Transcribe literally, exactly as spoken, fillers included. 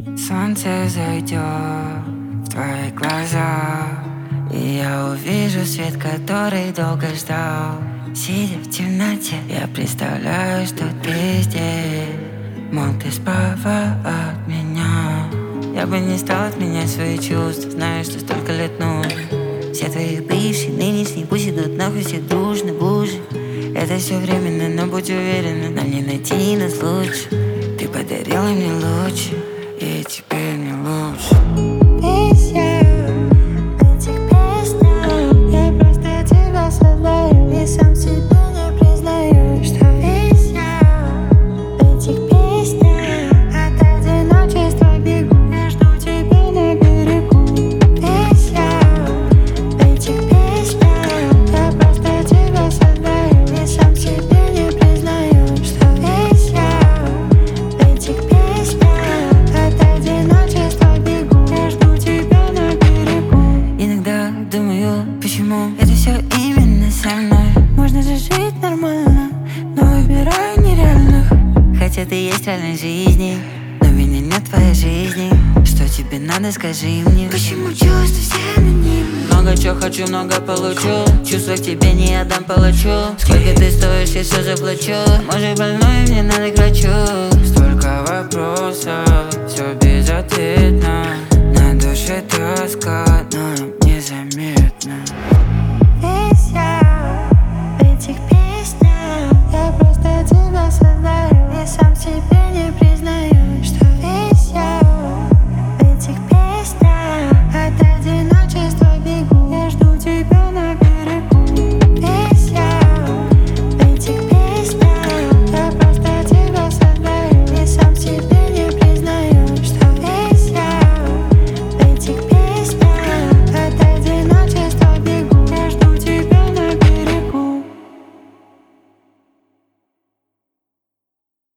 Солнце зайдет в твои глаза, и я увижу свет, который долго ждал. Сидя в темноте, я представляю, что ты здесь. Мол, ты справа от меня. Я бы не стал отменять свои чувства, знаю, что столько лет нужно. Все твои бывшие, нынешние, пусть идут нахуй все дружно, боже. Это все временно, но будь уверена, нам не найти нас лучше. Ты подарила мне лучше, и теперь мне лучше. Весь я в этих песнях, я просто тебя создаю и сам себе не признаю, что весь я в этих песнях. От одиночества бегу, я жду тебя на берегу. Весь я в этих песнях, я просто тебя создаю и сам себе не признаю, что весь я в этих песнях. От одиночества бегу, я жду тебя на берегу. Иногда думаю, почему это все именно со мной. Можно же жить нормально, но выбираю нереальных. Хотя ты есть в реальной жизни, но меня нет в твоей жизни. Что тебе надо, скажи мне. Почему чувства все анонимны? Много чего хочу, много получу. Чувства к тебе не отдам палачу. Сколько ты стоишь, я все заплачу. Может, больной, мне надо к врачу. Столько вопросов